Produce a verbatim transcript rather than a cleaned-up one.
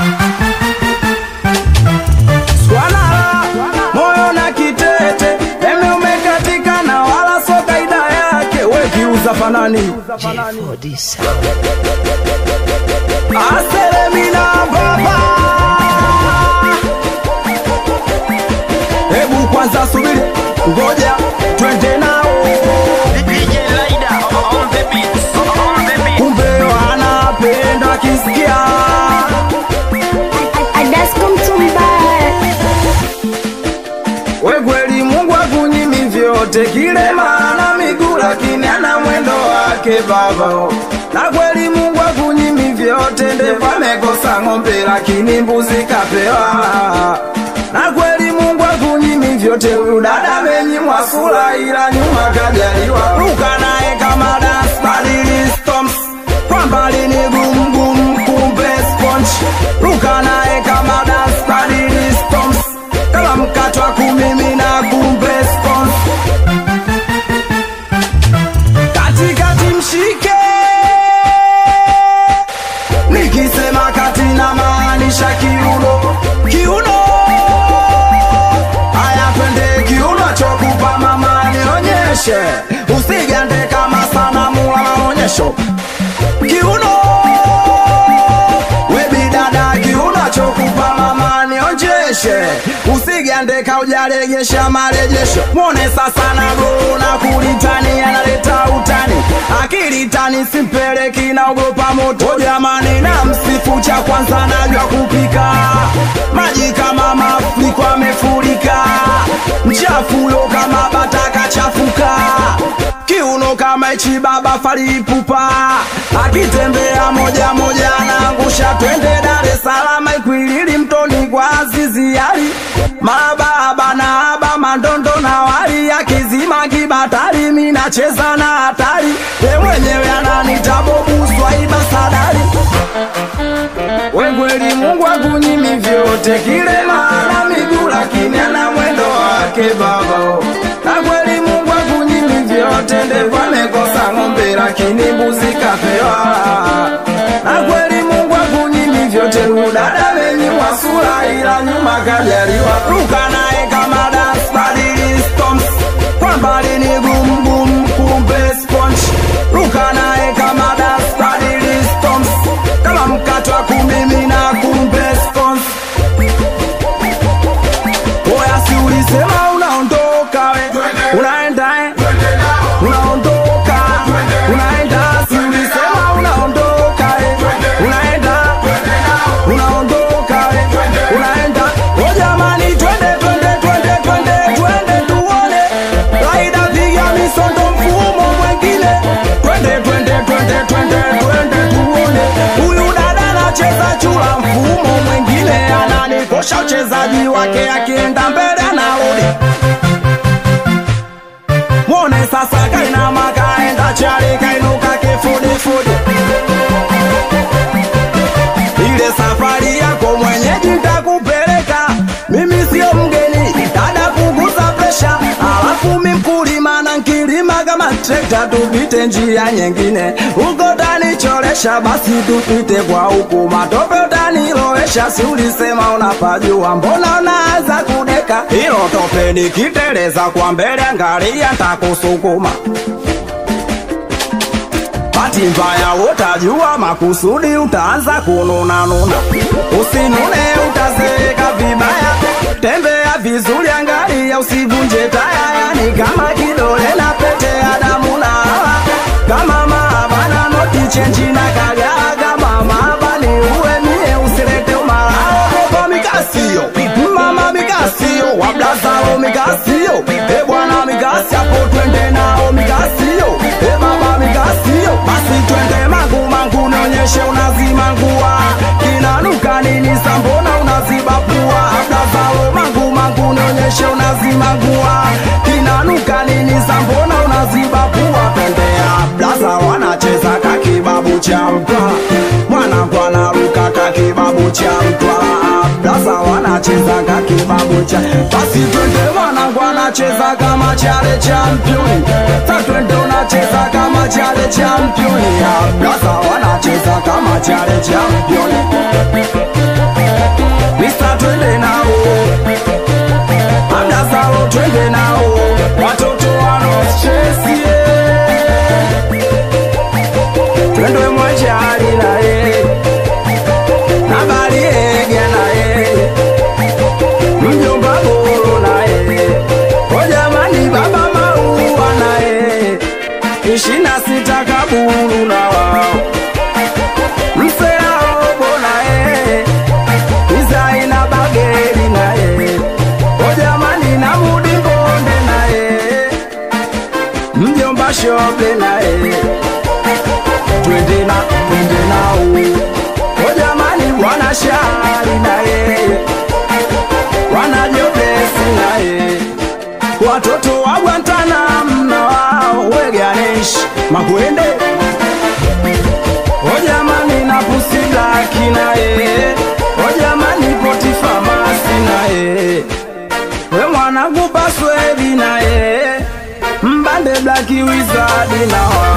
Swala moyo na kitete eme umekatika na wala so kaida yake wekiuza fanani Aselemina baba Ebu kwanza subiri ngoja twende nao kumbe wanapenda kisikia Wekweli Mungu akunyimi vyote kile maana miguu lakini ana mwendo wake baba Na kweli Mungu akunyimi vyote ndefu amekosa ng'ombe lakini mbuzi kapewa Na kweli Mungu akunyimi vyote huyu dada menyimwa sura ila nyuma kajaliwa Ruka nae kama dance badili storms Kwa mbali ni gum gum kumbe sponge Ruka nae kama dance badili storms Kama mkatwa kumimi na kumbe sponge Katikati mshike Nikisema kati na maanisha kiuno Kiuno Aya twende kiuno chokupa mama nionyeshe Usigande kama sana mula maonyesho Kiuno Webi dada kiuno chokupa mama nionyeshe Usigande kaujalegesha marejesho Mwone sasa na go na kulitani analeta utani Akili tani simpeleki na ogopa moto Jamani na msifu cha kwanza najua kupika Maji kama mafuriko amefurika Mchafulo kama bataka chafuka Kiuno kama ichi baba falipupa Akitembea moja moja anaangusha Twende Dar es Salaam Ikwilili mtoni kwa Azizi Ali Mababa na aba mandondo na wali Akizima kibatari mina cheza na hatari Ye mwenyewe ananita Bobu Swaiba Sadari Wekweli Mungu akunyimi vyote kile maana miguu lakini ana mwendo wake baba Na kweli Mungu akunyimi vyote ndefu amekosa ng'ombe lakini mbuzi kapewa Na kweli Mungu akunyimi vyote udada menyimwa sura ila nyuma kajaliwa Ruka nae kama dance badili storms Kwa mbali ni gum gum kumbe sponge Ruka nae kama dance badili storms Kama mkatwa kumimi na kumbe sponge Oya si ulisema unaondoka we Unaenda eh Unaondoka Unaenda si ulisema unaondoka eh Unaenda Unaondoka eh Unaenda O jamani twende twende twende twende twende tuone Laida piga misondo mfumo mwengine Twende twende twende twende twende tuone Huyu dada anacheza chula mfumo mwengine Ananikosha uchezaji wake akienda mbele anarudi Mwone sasa kaina makaenda chali kainuka kifudi fudi Ile safari yako mwenyeji nitakupeleka Mimi sio mgeni dada punguza presha Alafu mimkulima na nkilima kama trekta Tupite njia nyengine Uko utanichoresha basi tupite kwa huku Matope utanilowesha si ulisema unapajua Mbona unaanza kudeka Hilo tope nikiteleza kwa mbele angalia ntakusukuma Bahati mbaya utajua makusudi utaanza kununa nuna Usinune utazeeka vibaya Tembea vizuri angalia usivunje taya Yani kama kidole na pete ya damu na hawa Kama maaba na noti chenji na kagaga Mama bani uwe mie usilete umarao Koko mikasio, mama mikasio Wablazao mikasio, e bwana mikasi hapo twende nao mikasio E baba mikasio, basi twende mangu mangu nionyeshe unazima ngua Kinanuka nini sambona unaziba pua Wablazao mangu mangu nionyeshe unazima ngua Kinanuka nini sambona unaziba pua Twendea blaza wanacheza kakibabu cha mtwa Mwanangu anaruka kakibabu cha mtwa Blaza wanacheza kakibabu cha Basi twende mwanangu anacheza kama chale championi Sa twende unacheza kama chale championi Blaza wanacheza kama chale championi zinawa